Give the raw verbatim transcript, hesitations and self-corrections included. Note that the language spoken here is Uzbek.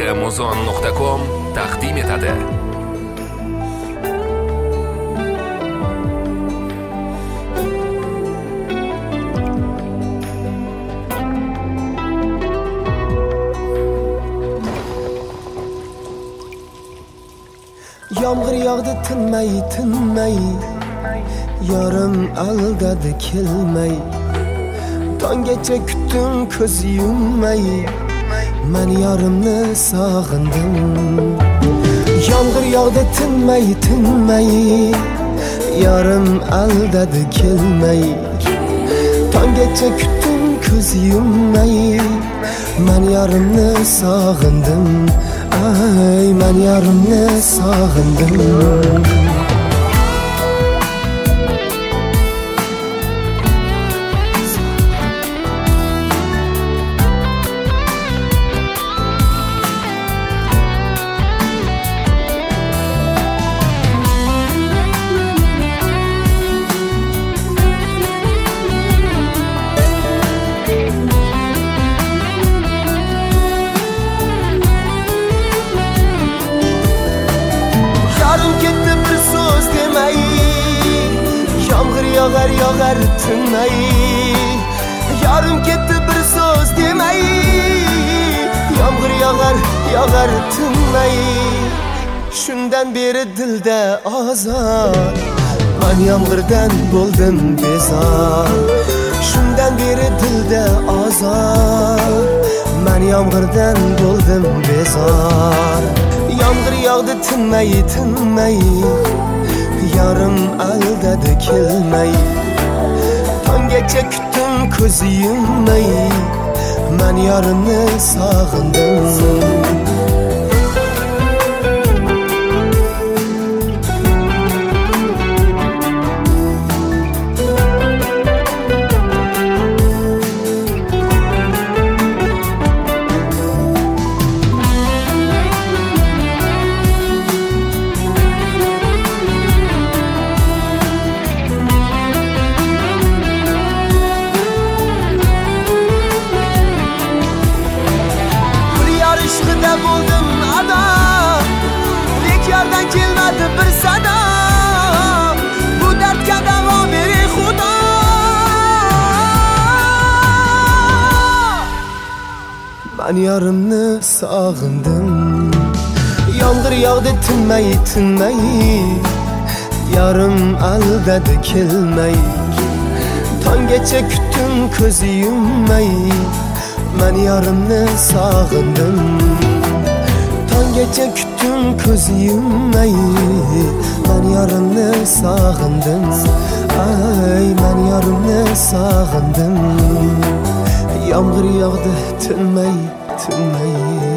muzon nuqta com taqdim etadi. Yağmur yağdı tinmay tinmay, yarım aldadi kelmay. Tonggacha kutdim ko'z yummay, men yarimni sog'indim. Yağmur yağdı tinmay tinmay, yarım aldadi kelmay. Tonggacha kutdim ko'z yummay, men yarimni sog'indim. Ay, men yarimni sog'indim. Yağar yağar tinmay, yarım ketdi bir so'z demay. Yağmur yağar yağar tinmay, shundan beri dilda azor. Men yağmurdan bo'ldim bezor, shundan beri dilda azor. Men yağmurdan bo'ldim bezor. Yağmur yağdı tinmay tinmay, yarım aldadi kelmay. Tonggacha kutdim ko'z yummay, men yarimni sog'indim. Buldum adam, lek yerden kelmedi bir sada. Bu dertga davo beri Xudo. Men yarimni sog'indim. Yağmur yağdı tinmay tinmay, yarim aldadi kelmay. Tonggacha kutdim ko'z yummay, men yarimni sog'indim. Tonggacha kutdim ko'z yummay, men yarimni sog'indim. Ay, men yarimni sog'indim. Yağmur yağdı tinmay tinmay.